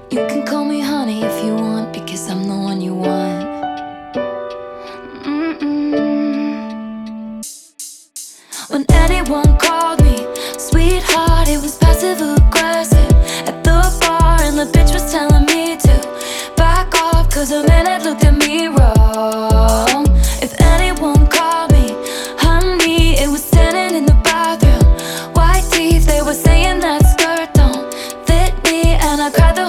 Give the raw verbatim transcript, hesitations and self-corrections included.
You can call me honey if you want, because I'm the one you want. Mm-mm. When anyone called me sweetheart, it was passive aggressive. At the bar and the bitch was telling me to back off, cause a man had looked at me wrong. If anyone called me honey, it was standing in the bathroom. White teeth, they were saying that skirt don't fit me, and I cried the